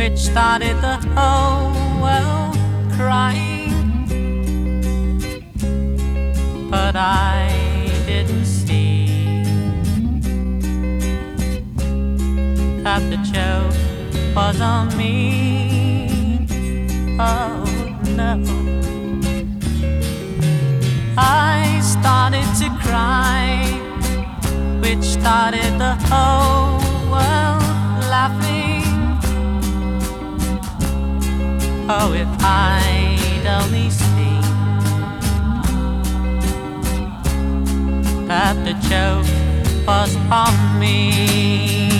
which started the whole world crying. But I didn't see that the joke was on me. Oh no, I started to cry, which started the whole world laughing. Oh, if I'd only seen that the joke was on me.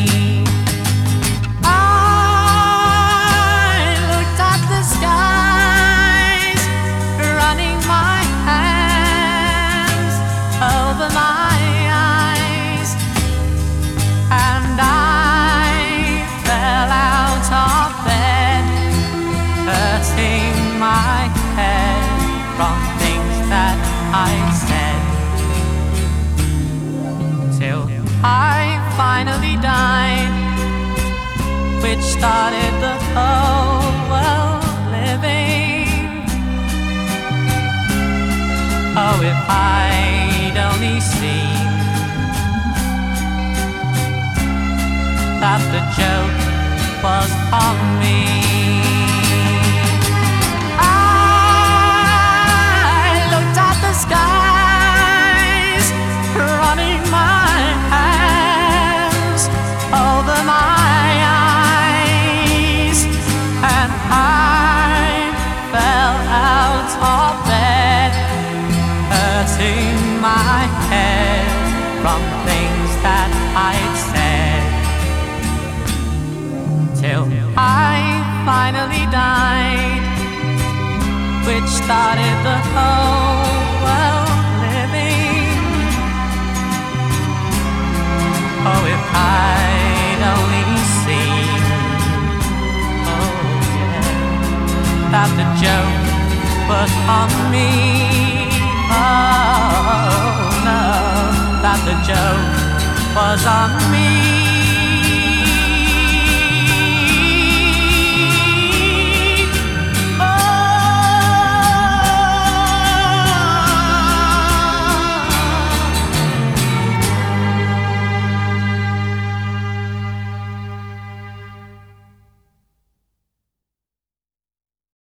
I looked at the skies, running my hands over my eyes, and I fell out of bed, hurting my head from things that I'd said, till I finally died, which started the whole world living. Oh, if I'd only seen that the joke was on me. I looked at the skies, running my hands over my eyes, and I fell out of bed, hurting my head from things that I'd said, till I finally died, which started the whole world living. Oh, if I'd only seen, oh yeah, that the joke was on me. Oh no, that the joke was on me.